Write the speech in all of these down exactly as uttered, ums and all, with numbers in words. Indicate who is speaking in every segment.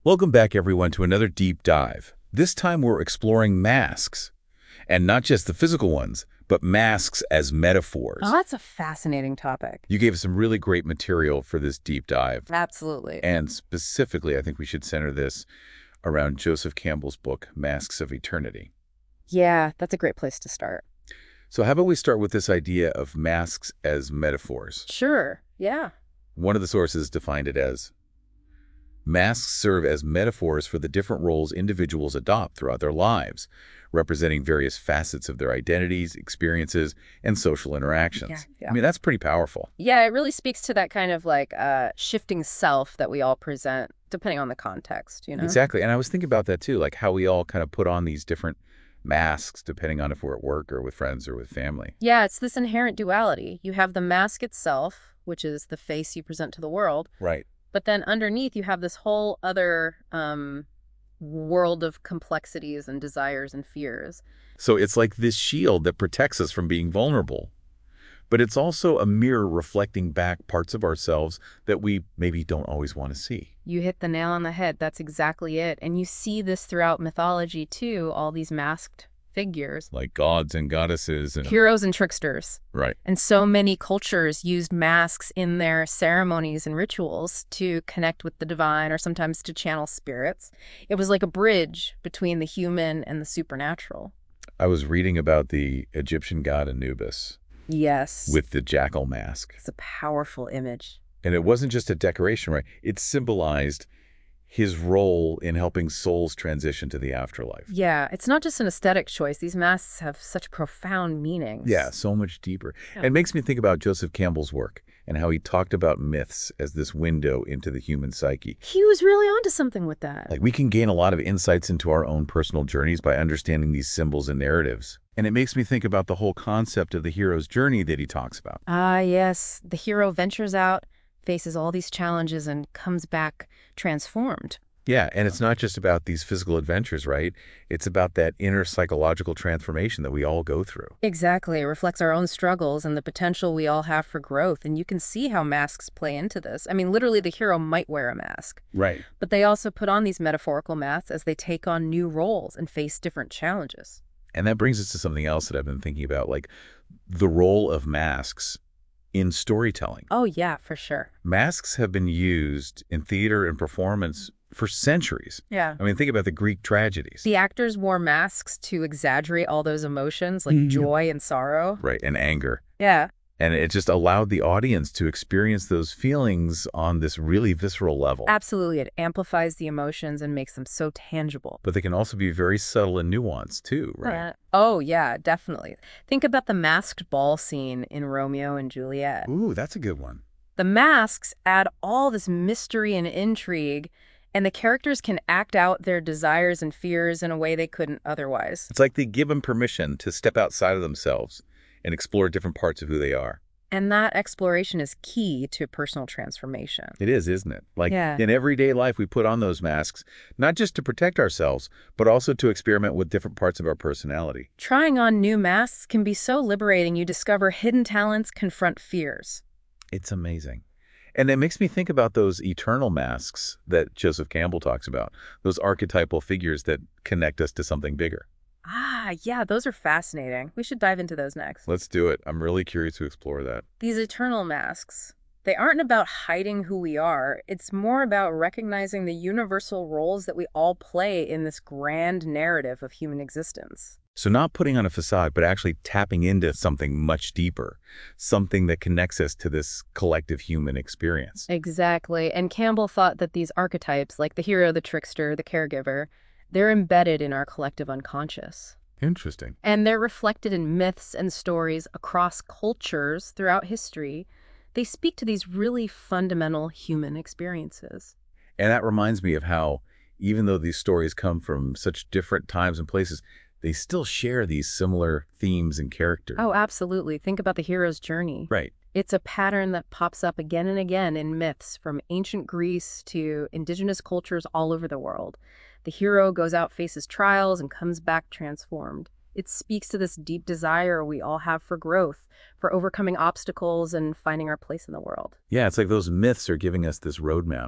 Speaker 1: Welcome back, everyone, to another deep dive. This time we're exploring masks, and not just the physical ones, but masks as metaphors.
Speaker 2: Oh, that's a fascinating topic.
Speaker 1: You gave us some really great material for this deep dive.
Speaker 2: Absolutely.
Speaker 1: And specifically, I think we should center this around Joseph Campbell's book, Masks of Eternity.
Speaker 2: Yeah, that's a great place to start.
Speaker 1: So how about we start with this idea of masks as metaphors?
Speaker 2: Sure, yeah.
Speaker 1: One of the sources defined it as, masks serve as metaphors for the different roles individuals adopt throughout their lives, representing various facets of their identities, experiences, and social interactions.
Speaker 2: Yeah, yeah.
Speaker 1: I mean, that's pretty powerful.
Speaker 2: Yeah, it really speaks to that kind of like uh, shifting self that we all present, depending on the context, you know?
Speaker 1: Exactly. And I was thinking about that too, like how we all kind of put on these different masks depending on if we're at work or with friends or with family.
Speaker 2: Yeah, it's this inherent duality. You have the mask itself, which is the face you present to the world.
Speaker 1: Right.
Speaker 2: But then underneath, you have this whole other um, world of complexities and desires and fears.
Speaker 1: So it's like this shield that protects us from being vulnerable. But it's also a mirror reflecting back parts of ourselves that we maybe don't always want to see.
Speaker 2: You hit the nail on the head. That's exactly it. And you see this throughout mythology, too, all these masked figures.
Speaker 1: Like gods and goddesses. and
Speaker 2: Heroes and tricksters.
Speaker 1: Right.
Speaker 2: And so many cultures used masks in their ceremonies and rituals to connect with the divine or sometimes to channel spirits. It was like a bridge between the human and the supernatural.
Speaker 1: I was reading about the Egyptian god Anubis
Speaker 2: Yes.
Speaker 1: with the jackal mask.
Speaker 2: It's a powerful image.
Speaker 1: And it wasn't just a decoration, right? It symbolized his role in helping souls transition to the afterlife.
Speaker 2: Yeah, it's not just an aesthetic choice. These masks have such profound meanings.
Speaker 1: Yeah, so much deeper.
Speaker 2: Yeah.
Speaker 1: It makes me think about Joseph Campbell's work and how he talked about myths as this window into the human psyche.
Speaker 2: He was really onto something with that.
Speaker 1: Like, we can gain a lot of insights into our own personal journeys by understanding these symbols and narratives. And it makes me think about the whole concept of the hero's journey that he talks about.
Speaker 2: Ah, yes. The hero ventures out, faces all these challenges, and comes back transformed.
Speaker 1: Yeah, and it's not just about these physical adventures, right? It's about that inner psychological transformation that we all go through.
Speaker 2: Exactly. It reflects our own struggles and the potential we all have for growth. And you can see how masks play into this. I mean, literally, the hero might wear a mask.
Speaker 1: Right.
Speaker 2: But they also put on these metaphorical masks as they take on new roles and face different challenges.
Speaker 1: And that brings us to something else that I've been thinking about, like the role of masks in storytelling.
Speaker 2: Oh, yeah, for sure.
Speaker 1: Masks have been used in theater and performance for centuries.
Speaker 2: Yeah.
Speaker 1: I mean, think about the Greek tragedies.
Speaker 2: The actors wore masks to exaggerate all those emotions, like
Speaker 1: Mhm.
Speaker 2: joy and sorrow.
Speaker 1: Right, and anger.
Speaker 2: Yeah.
Speaker 1: And it just allowed the audience to experience those feelings on this really visceral level.
Speaker 2: Absolutely. It amplifies the emotions and makes them so tangible.
Speaker 1: But they can also be very subtle and nuanced too, right?
Speaker 2: Uh, oh, yeah, definitely. Think about the masked ball scene in Romeo and Juliet.
Speaker 1: Ooh, that's a good one.
Speaker 2: The masks add all this mystery and intrigue, and the characters can act out their desires and fears in a way they couldn't otherwise.
Speaker 1: It's like they give them permission to step outside of themselves and explore different parts of who they are.
Speaker 2: And that exploration is key to personal transformation.
Speaker 1: It is, isn't it? Like
Speaker 2: Yeah.
Speaker 1: in everyday life, we put on those masks, not just to protect ourselves, but also to experiment with different parts of our personality.
Speaker 2: Trying on new masks can be so liberating. You discover hidden talents, confront fears.
Speaker 1: It's amazing. And it makes me think about those eternal masks that Joseph Campbell talks about, those archetypal figures that connect us to something bigger.
Speaker 2: Ah, yeah, those are fascinating. We should dive into those next.
Speaker 1: Let's do it. I'm really curious to explore that.
Speaker 2: These eternal masks, they aren't about hiding who we are. It's more about recognizing the universal roles that we all play in this grand narrative of human existence.
Speaker 1: So not putting on a facade, but actually tapping into something much deeper, something that connects us to this collective human experience.
Speaker 2: Exactly. And Campbell thought that these archetypes, like the hero, the trickster, the caregiver, they're embedded in our collective unconscious.
Speaker 1: Interesting.
Speaker 2: And they're reflected in myths and stories across cultures throughout history. They speak to these really fundamental human experiences.
Speaker 1: And that reminds me of how, even though these stories come from such different times and places, they still share these similar themes and characters.
Speaker 2: Oh, absolutely. Think about the hero's journey.
Speaker 1: Right.
Speaker 2: It's a pattern that pops up again and again in myths from ancient Greece to indigenous cultures all over the world. The hero goes out, faces trials, and comes back transformed. It speaks to this deep desire we all have for growth, for overcoming obstacles and finding our place in the world.
Speaker 1: Yeah, it's like those myths are giving us this roadmap.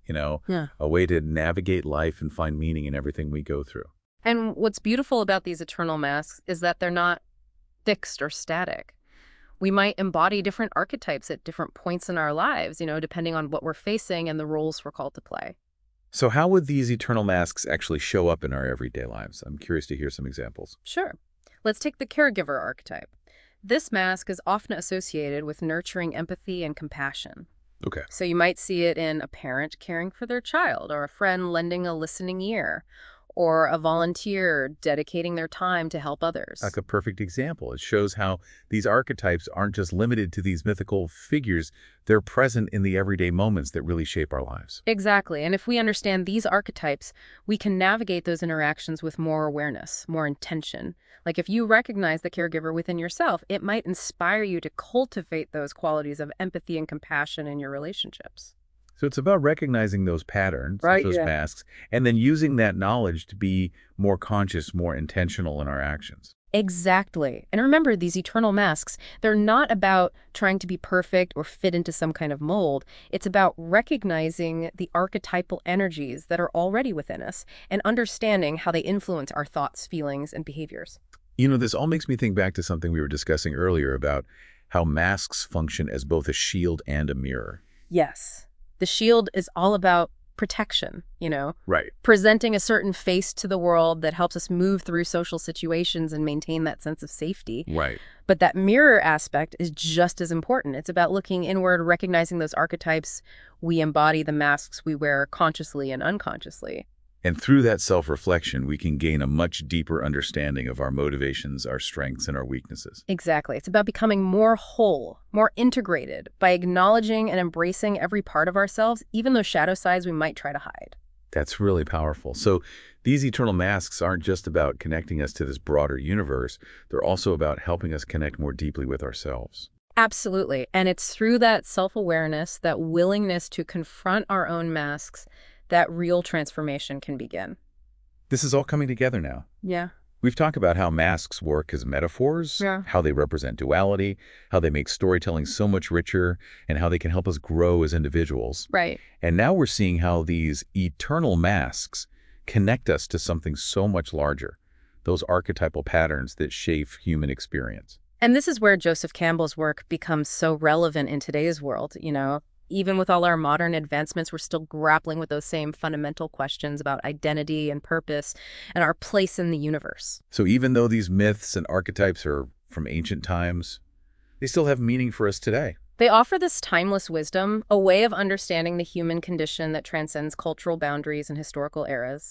Speaker 1: you know,
Speaker 2: Yeah.
Speaker 1: a way to navigate life and find meaning in everything we go through.
Speaker 2: And what's beautiful about these eternal masks is that they're not fixed or static. We might embody different archetypes at different points in our lives, you know, depending on what we're facing and the roles we're called to play.
Speaker 1: So how would these eternal masks actually show up in our everyday lives? I'm curious to hear some examples.
Speaker 2: Sure. Let's take the caregiver archetype. This mask is often associated with nurturing empathy and compassion.
Speaker 1: Okay.
Speaker 2: So you might see it in a parent caring for their child, or a friend lending a listening ear, or a volunteer dedicating their time to help others.
Speaker 1: Like a perfect example. It shows how these archetypes aren't just limited to these mythical figures. They're present in the everyday moments that really shape our lives.
Speaker 2: Exactly. And if we understand these archetypes, we can navigate those interactions with more awareness, more intention. Like if you recognize the caregiver within yourself, it might inspire you to cultivate those qualities of empathy and compassion in your relationships.
Speaker 1: So it's about recognizing those patterns,
Speaker 2: Right,
Speaker 1: those
Speaker 2: yeah.
Speaker 1: masks, and then using that knowledge to be more conscious, more intentional in our actions.
Speaker 2: Exactly. And remember, these eternal masks, they're not about trying to be perfect or fit into some kind of mold. It's about recognizing the archetypal energies that are already within us and understanding how they influence our thoughts, feelings, and behaviors.
Speaker 1: You know, this all makes me think back to something we were discussing earlier about how masks function as both a shield and a mirror.
Speaker 2: Yes. The shield is all about protection, you know,
Speaker 1: Right.
Speaker 2: presenting a certain face to the world that helps us move through social situations and maintain that sense of safety.
Speaker 1: Right.
Speaker 2: But that mirror aspect is just as important. It's about looking inward, recognizing those archetypes. We embody the masks we wear consciously and unconsciously.
Speaker 1: And through that self-reflection, we can gain a much deeper understanding of our motivations, our strengths, and our weaknesses.
Speaker 2: Exactly. It's about becoming more whole, more integrated, by acknowledging and embracing every part of ourselves, even those shadow sides we might try to hide.
Speaker 1: That's really powerful. So these eternal masks aren't just about connecting us to this broader universe. They're also about helping us connect more deeply with ourselves.
Speaker 2: Absolutely. And it's through that self-awareness, that willingness to confront our own masks, that real transformation can begin.
Speaker 1: This is all coming together now.
Speaker 2: Yeah.
Speaker 1: We've talked about how masks work as metaphors,
Speaker 2: Yeah.
Speaker 1: how they represent duality, how they make storytelling so much richer, and how they can help us grow as individuals.
Speaker 2: Right.
Speaker 1: And now we're seeing how these eternal masks connect us to something so much larger, those archetypal patterns that shape human experience.
Speaker 2: And this is where Joseph Campbell's work becomes so relevant in today's world, you know. Even with all our modern advancements, we're still grappling with those same fundamental questions about identity and purpose and our place in the universe.
Speaker 1: So even though these myths and archetypes are from ancient times, they still have meaning for us today.
Speaker 2: They offer this timeless wisdom, a way of understanding the human condition that transcends cultural boundaries and historical eras.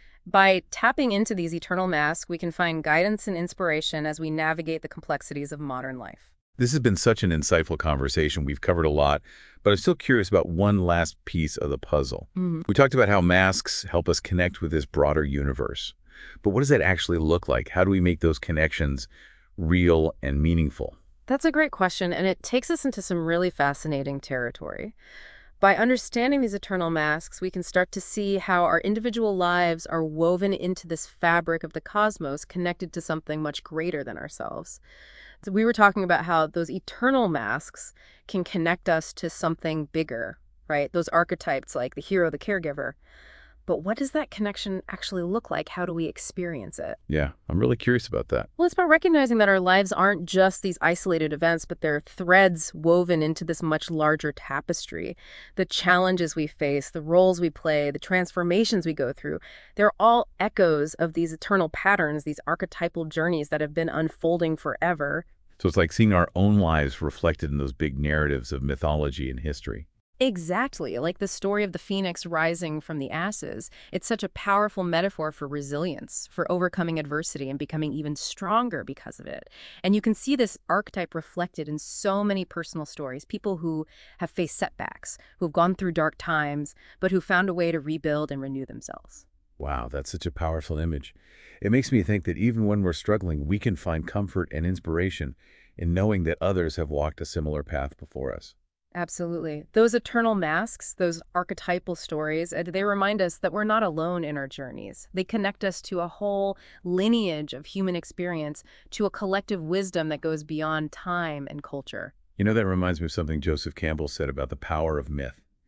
Speaker 2: By tapping into these eternal masks, we can find guidance and inspiration as we navigate the complexities of modern life.
Speaker 1: This has been such an insightful conversation. We've covered a lot, but I'm still curious about one last piece of the puzzle.
Speaker 2: Mm-hmm.
Speaker 1: We talked about how masks help us connect with this broader universe. But what does that actually look like? How do we make those connections real and meaningful?
Speaker 2: That's a great question, and it takes us into some really fascinating territory. By understanding these eternal masks, we can start to see how our individual lives are woven into this fabric of the cosmos, connected to something much greater than ourselves. So we were talking about how those eternal masks can connect us to something bigger, right? Those archetypes like the hero, the caregiver. But what does that connection actually look like? How do we experience it?
Speaker 1: Yeah, I'm really curious about that.
Speaker 2: Well, it's about recognizing that our lives aren't just these isolated events, but they're threads woven into this much larger tapestry. The challenges we face, the roles we play, the transformations we go through, they're all echoes of these eternal patterns, these archetypal journeys that have been unfolding forever.
Speaker 1: So it's like seeing our own lives reflected in those big narratives of mythology and history.
Speaker 2: Exactly. Like the story of the phoenix rising from the ashes. It's such a powerful metaphor for resilience, for overcoming adversity and becoming even stronger because of it. And you can see this archetype reflected in so many personal stories. People who have faced setbacks, who've gone through dark times, but who found a way to rebuild and renew themselves.
Speaker 1: Wow, that's such a powerful image. It makes me think that even when we're struggling, we can find comfort and inspiration in knowing that others have walked a similar path before us.
Speaker 2: Absolutely. Those eternal masks, those archetypal stories, uh, they remind us that we're not alone in our journeys. They connect us to a whole lineage of human experience, to a collective wisdom that goes beyond time and culture.
Speaker 1: You know, that reminds me of something Joseph Campbell said about the power of myth.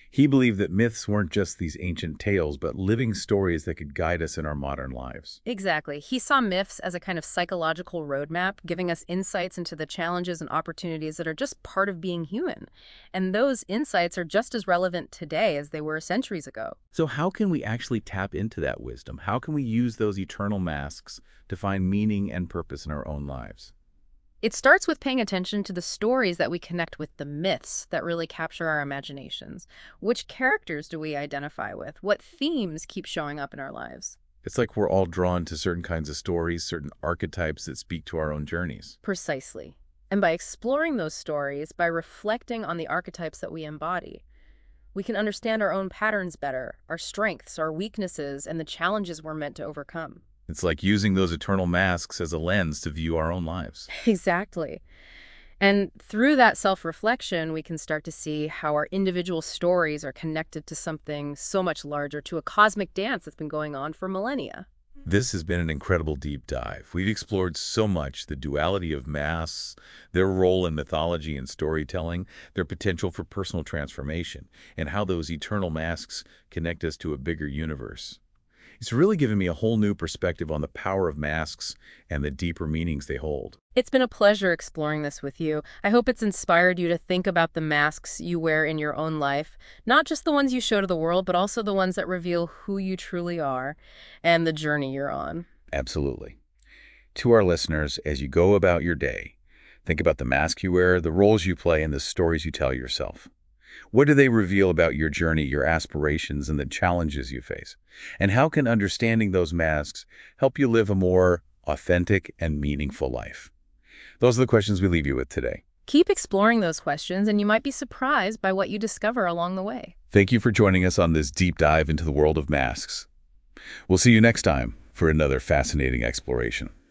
Speaker 1: He believed that myths weren't just these ancient tales, but living stories that could guide us in our modern lives.
Speaker 2: Exactly. He saw myths as a kind of psychological roadmap, giving us insights into the challenges and opportunities that are just part of being human. And those insights are just as relevant today as they were centuries ago.
Speaker 1: So how can we actually tap into that wisdom? How can we use those eternal masks to find meaning and purpose in our own lives?
Speaker 2: It starts with paying attention to the stories that we connect with, the myths that really capture our imaginations. Which characters do we identify with? What themes keep showing up in our lives?
Speaker 1: It's like we're all drawn to certain kinds of stories, certain archetypes that speak to our own journeys.
Speaker 2: Precisely. And by exploring those stories, by reflecting on the archetypes that we embody, we can understand our own patterns better, our strengths, our weaknesses, and the challenges we're meant to overcome.
Speaker 1: It's like using those eternal masks as a lens to view our own lives.
Speaker 2: Exactly. And through that self-reflection, we can start to see how our individual stories are connected to something so much larger, to a cosmic dance that's been going on for millennia.
Speaker 1: This has been an incredible deep dive. We've explored so much: the duality of masks, their role in mythology and storytelling, their potential for personal transformation, and how those eternal masks connect us to a bigger universe. It's really given me a whole new perspective on the power of masks and the deeper meanings they hold.
Speaker 2: It's been a pleasure exploring this with you. I hope it's inspired you to think about the masks you wear in your own life, not just the ones you show to the world, but also the ones that reveal who you truly are and the journey you're on.
Speaker 1: Absolutely. To our listeners, as you go about your day, think about the mask you wear, the roles you play, and the stories you tell yourself. What do they reveal about your journey, your aspirations, and the challenges you face? And how can understanding those masks help you live a more authentic and meaningful life? Those are the questions we leave you with today.
Speaker 2: Keep exploring those questions, and you might be surprised by what you discover along the way.
Speaker 1: Thank you for joining us on this deep dive into the world of masks. We'll see you next time for another fascinating exploration.